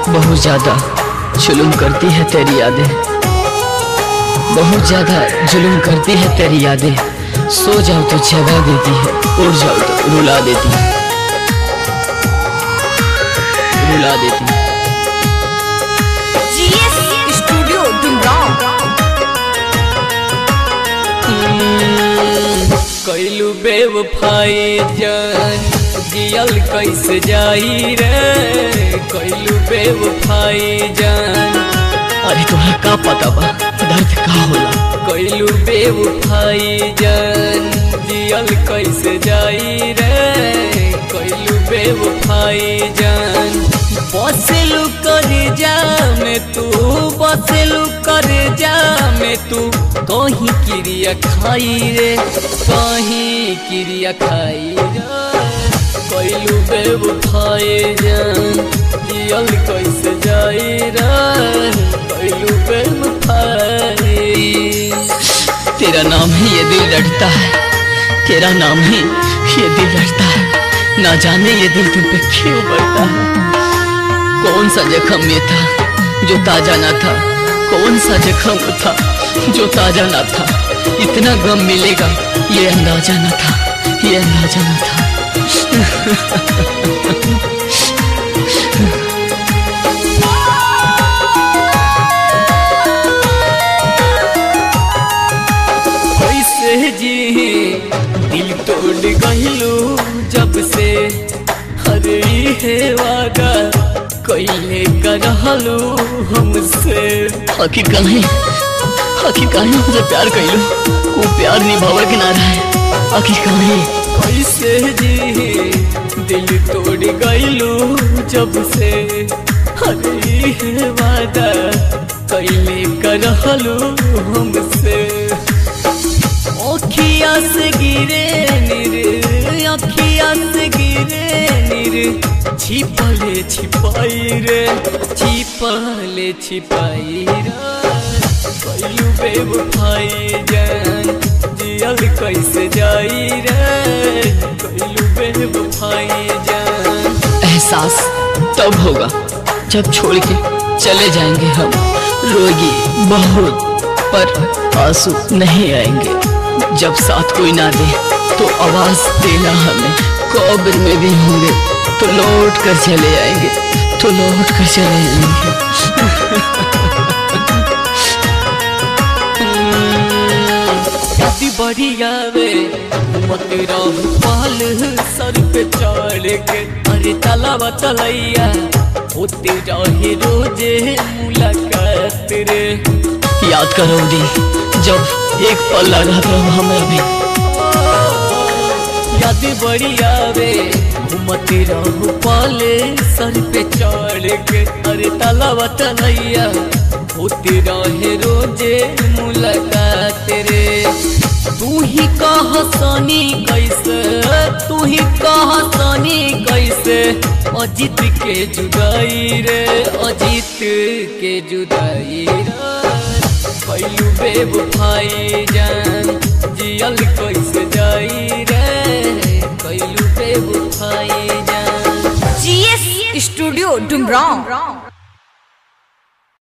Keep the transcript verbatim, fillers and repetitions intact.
बहुत ज्यादा जुल्म करती है तेरी यादें, बहुत ज्यादा जुल्म करती है तेरी यादें। सो जाओ तो जगा देती है, उड़ जाओ तो रुला देती है, रुला देती है। GS studio Dumraon. कैलू बेवफाई जान जियल कैसे जाई रे, कैलू बेवफाई जान। अरे तुम्हें का पता बा दर्द का होला। कैलू बेवफाई जान जियल कैसे जाई रे, कैलू बेवफाई जान। बसेलू कर जा में तू, बसेलू कर जा में तू, कहीं क्रिया खाई रे, कहीं क्रिया खाई रे। कैलू बेवफाई जान जियल कैसे जाई रे, कैलू बेवफाई। तेरा नाम ही ये दिल लड़ता है, तेरा नाम ही ये दिल लड़ता है, ना जाने ये दिल तुम पे क्यों बढ़ता है। कौन सा जख्म ये था जो ताजा ना था, कौन सा जख्म था जो ताजा ना था। इतना गम मिलेगा ये अंदाजा ना था, ये अंदाजा ना था। कैसे जी दिल तोड़ गइलू जब से, अरे है वादा कैले करहलू हमसे। आखिर काहे आखिर काहे मुझे प्यार कैलू, वो प्यार निभावे के ना रहे। आखिर काहे कैसे जी दिल तोड़ गइलू जब से, अरे है वादा कैले करहलू हमसे। अखिया से गिरे निर, अखिया से गिरे निर, छिपले छिपाई रे, छिपले छिपाई रे। कैलू बेवफाई जान जियल कैसे जाई रे, कैलू बेवफाई जान। एहसास तब होगा जब छोड़ के चले जाएंगे हम, रोगी बहुत पर आंसू नहीं आएंगे। जब साथ कोई ना दे तो आवाज देना हमें, कब्र में भी होंगे तो लौट कर चले आएंगे, तो लौट कर चले आएंगे। बढ़िया वे मत रहू पाल सर पे चढ़ के, अरे तलावा तलैया होते रहे रोजे मुलाकात रे। याद करो दी जब एक पल लगा तो हमरा भी, याद बढ़िया वे घूमते रहू पाले सर पे चढ़ के, अरे तलावा तलैया होते रहे रोजे मुलाकात रे। तू ही कह सनी कैसे, तू ही कह सनी कैसे, अजीत के जुदाई रे, अजीत के जुदाई रे। कैलू बेवफाई जान जियल कैसे जाई रे, कैलू बेवफाई जान। GS studio Dumraon.